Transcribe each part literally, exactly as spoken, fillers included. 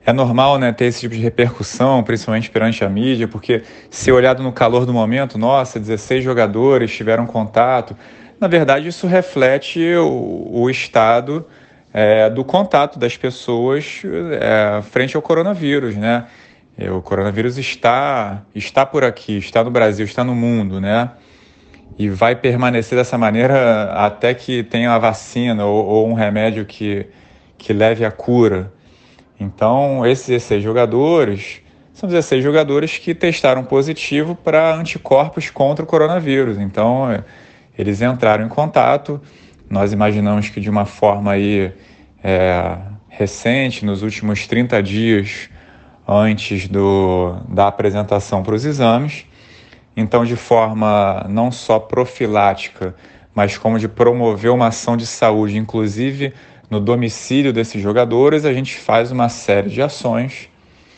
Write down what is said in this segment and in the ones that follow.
É normal, né, ter esse tipo de repercussão, principalmente perante a mídia, porque se olhado no calor do momento, nossa, dezesseis jogadores tiveram contato. Na verdade, isso reflete o, o estado é, do contato das pessoas é, frente ao coronavírus, né? É, o coronavírus está, está por aqui, está no Brasil, está no mundo, né? E vai permanecer dessa maneira até que tenha a vacina ou, ou um remédio que, que leve à cura. Então, esses dezesseis jogadores são dezesseis jogadores que testaram positivo para anticorpos contra o coronavírus. Então, eles entraram em contato. Nós imaginamos que de uma forma aí, é, recente, nos últimos trinta dias antes do, da apresentação para os exames. Então, de forma não só profilática, mas como de promover uma ação de saúde, inclusive no domicílio desses jogadores, a gente faz uma série de ações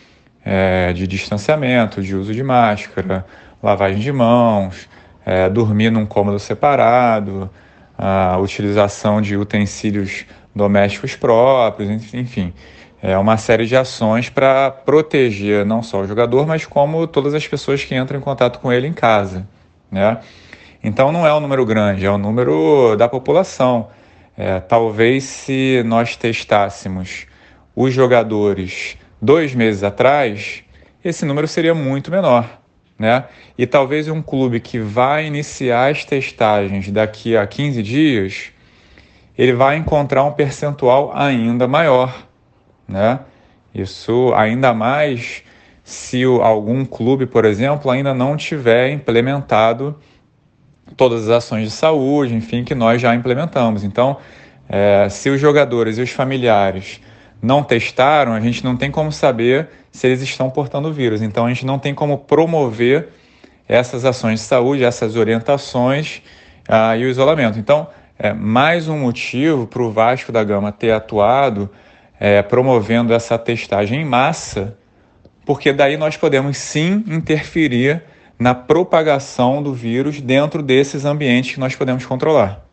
é, de distanciamento, de uso de máscara, lavagem de mãos, é, dormir num cômodo separado, a utilização de utensílios domésticos próprios, enfim. É uma série de ações para proteger não só o jogador, mas como todas as pessoas que entram em contato com ele em casa, né? Então não é um número grande, é um número da população. É, talvez se nós testássemos os jogadores dois meses atrás, esse número seria muito menor, né? E talvez um clube que vai iniciar as testagens daqui a quinze dias, ele vai encontrar um percentual ainda maior, né? Isso ainda mais se o, algum clube, por exemplo, ainda não tiver implementado todas as ações de saúde, enfim, que nós já implementamos. Então, é, se os jogadores e os familiares não testaram, a gente não tem como saber se eles estão portando o vírus. Então, a gente não tem como promover essas ações de saúde, essas orientações ah, e o isolamento. Então, é mais um motivo para o Vasco da Gama ter atuado É, promovendo essa testagem em massa, porque daí nós podemos sim interferir na propagação do vírus dentro desses ambientes que nós podemos controlar.